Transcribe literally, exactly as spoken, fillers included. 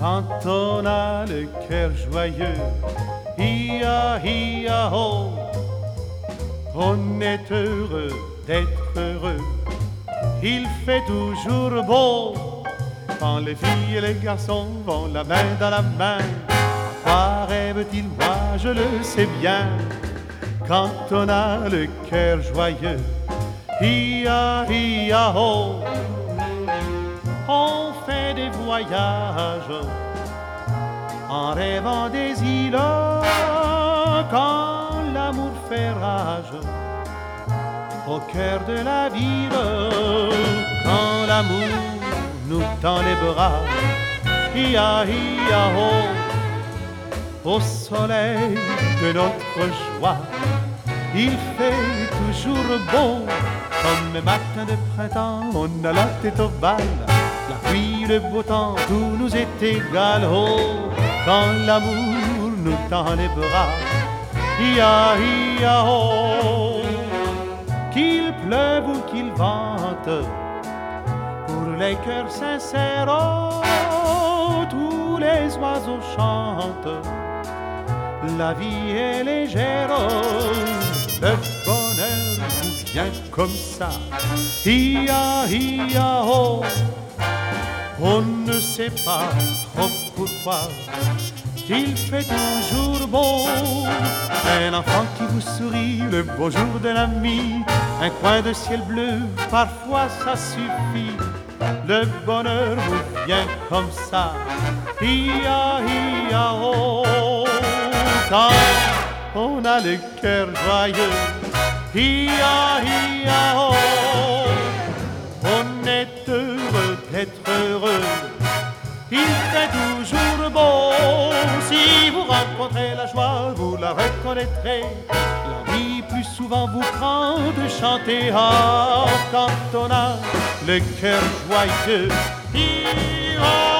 Quand on a le cœur joyeux, hi-ya, hi-ya-ho, on est heureux d'être heureux. Il fait toujours beau quand les filles et les garçons vont la main dans la main. À quoi rêve-t-il? Moi je le sais bien. Quand on a le cœur joyeux, hi-ya, hi-ya-ho, on fait des voyages en rêvant des îles. Quand l'amour fait rage au cœur de la ville, quand l'amour nous tend les bras, hi-ya, hi-ya-ho, au soleil de notre joie, il fait toujours beau. Comme un matin de printemps, on a la tête au bal, la pluie, le beau temps, tout nous est égal. Oh, quand l'amour nous tend les bras, hi-ya, hi-ya-ho, qu'il pleuve ou qu'il vente, pour les cœurs sincères, oh, tous les oiseaux chantent, la vie est légère, oh, le bonheur nous vient comme ça, hi-ya, hi-ya-ho, on ne sait pas trop pourquoi, il fait toujours beau. Un enfant qui vous sourit, le beau jour d'un ami, un coin de ciel bleu, parfois ça suffit. Le bonheur vous vient comme ça, hi-ya, hi-ya-ho. Quand on a le cœur joyeux, hi-ya, hi-ya-ho, on est heureux d'être heureux. Il fait toujours beau. Si vous rencontrez la joie, vous la reconnaîtrez. La vie plus souvent vous prend de chanter. Ah, quand on a le cœur joyeux, hi-ya.